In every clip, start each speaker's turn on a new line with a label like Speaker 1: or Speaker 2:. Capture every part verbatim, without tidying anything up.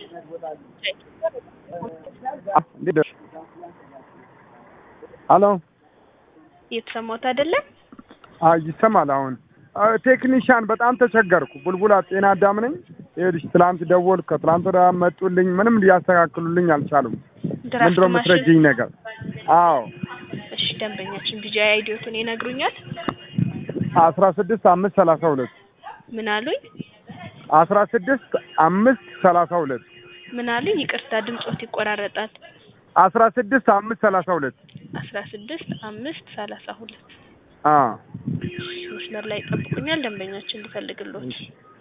Speaker 1: ሄሎ
Speaker 2: የተሰማሁት አይደለም?
Speaker 1: አይ ይሰማል። አሁን ቴክኒሻን በጣም ተቸገርኩ። ቡልቡላ ጤና አዳም ነኝ። ይኸውልሽ ትላንት ደወልኩ፣ ከትላንት ወዲያ መጡልኝ፣ ምንም ሊያስተካክሉልኝ አልቻሉም። ምንድን ነው የምትረጂኝ ነገር? አዎ
Speaker 2: እሺ፣ ደንበኛችን ቢጂአይ አይዲዮቱን ይነግሩኛል?
Speaker 1: አስራ ስድስት አምስት ሰላሳ ሁለት
Speaker 2: ምን አሉኝ?
Speaker 1: አስራ ስድስት አምስት ሰላሳ ሁለት
Speaker 2: ምን አሉኝ? ይቅርታ ድምጾት ይቆራረጣል።
Speaker 1: አስራ ስድስት አምስት ሰላሳ ሁለት
Speaker 2: አስራ ስድስት አምስት ሰላሳ ሁለት
Speaker 1: አ
Speaker 2: መስመር ላይ ጠብቁኛል። ደንበኛችን ልፈልግልዎት።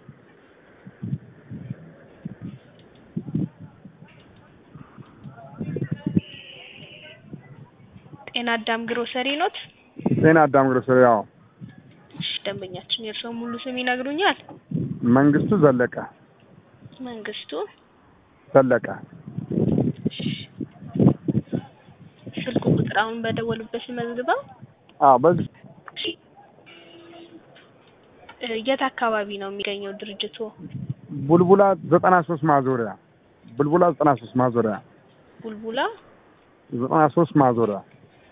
Speaker 2: ጤና አዳም ግሮሰሪ ኖት?
Speaker 1: ጤና አዳም ግሮሰሪ። አዎ።
Speaker 2: እሺ፣ ደንበኛችን የእርስዎ ሙሉ ስም ይነግሩኛል?
Speaker 1: መንግስቱ ዘለቀ።
Speaker 2: መንግስቱ
Speaker 1: ዘለቀ።
Speaker 2: ስልክ ቁጥር አሁን በደወሉበት መዝግበው?
Speaker 1: አዎ በዚህ።
Speaker 2: የት አካባቢ ነው የሚገኘው ድርጅቱ?
Speaker 1: ቡልቡላ ዘጠና ሶስት ማዞሪያ። ቡልቡላ ዘጠና ሶስት ማዞሪያ።
Speaker 2: ቡልቡላ
Speaker 1: ዘጠና ሶስት ማዞሪያ።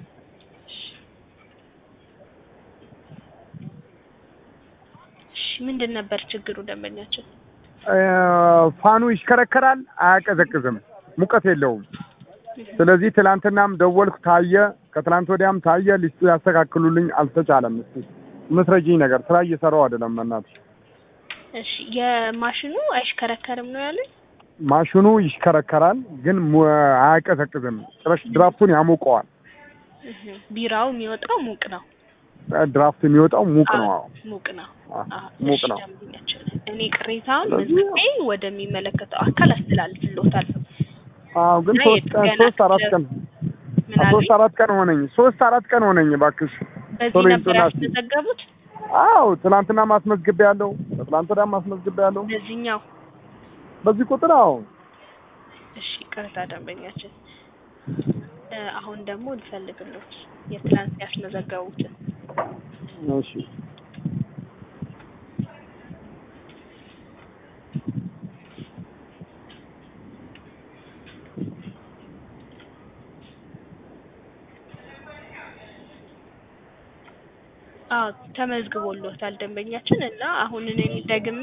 Speaker 2: እሺ፣ ምንድን ነበር ችግሩ ደንበኛችን?
Speaker 1: ፋኑ ይሽከረከራል፣ አያቀዘቅዝም፣ ሙቀት የለውም። ስለዚህ ትላንትናም ደወልኩ፣ ታየ፣ ከትላንት ወዲያም ታየ፣ ሊስቱ ያስተካክሉልኝ አልተቻለም። እስቲ ምትረጂኝ ነገር ስራ እየሰራው አይደለም እናት።
Speaker 2: እሺ፣ የማሽኑ አይሽከረከርም ነው ያሉኝ?
Speaker 1: ማሽኑ ይሽከረከራል ግን አያቀዘቅዝም። ጭራሽ ድራፍቱን ያሞቀዋል።
Speaker 2: እህ ቢራው የሚወጣው ሙቅ ነው።
Speaker 1: ድራፍት የሚወጣው ሙቅ ነው። አዎ
Speaker 2: ሙቅ ነው።
Speaker 1: አዎ ሙቅ ነው።
Speaker 2: እኔ ቅሬታውን መዝግቤ ወደሚመለከተው አካል አስተላልፍልዎታለሁ።
Speaker 1: አዎ ግን ሶስት ቀን ሶስት አራት ቀን ሶስት አራት ቀን ሆነኝ ሶስት አራት ቀን ሆነኝ እባክሽ።
Speaker 2: በዚህ ነበር ያስመዘገቡት?
Speaker 1: አዎ ትናንትና ማስመዝግቤያለሁ፣ ትናንት ወዲያ ማስመዝግቤያለሁ።
Speaker 2: በዚህኛው
Speaker 1: በዚህ ቁጥር? አዎ።
Speaker 2: እሺ ቅርታ ደንበኛችን፣ አሁን ደግሞ ልፈልግልዎት የትናንት ያስመዘገቡትን።
Speaker 1: እሺ
Speaker 2: አዎ ተመዝግቦልዎታል ደንበኛችን። እና አሁን እኔ ደግሜ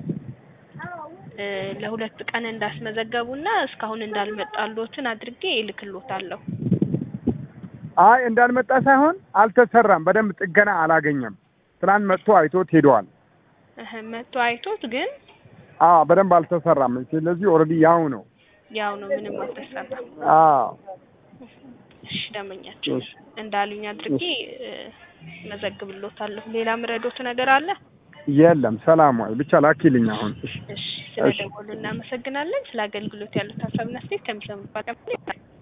Speaker 2: ለሁለት ቀን እንዳስመዘገቡና እስካሁን እንዳልመጣልዎትን አድርጌ እልክልዎታለሁ።
Speaker 1: አይ እንዳልመጣ ሳይሆን አልተሰራም፣ በደንብ ጥገና አላገኘም። ትናንት መጥቶ አይቶት ሄደዋል።
Speaker 2: እህ መጥቶ አይቶት ግን
Speaker 1: አዎ በደንብ አልተሰራም። ስለዚህ ኦልሬዲ ያው ነው
Speaker 2: ያው ነው ምንም አልተሰራም።
Speaker 1: አዎ
Speaker 2: እሺ ደንበኛችን እንዳሉኝ አድርጌ መዘግብልዎታለሁ። ሌላ ምረዶት ነገር አለ?
Speaker 1: የለም ሰላም ወይ ብቻ ላኪልኝ አሁን። እሺ
Speaker 2: እሺ ስለደወሉ እናመሰግናለን። ስለ አገልግሎት ያሉት ሀሳብና አስተያየት ከሚሰሙት ባቀም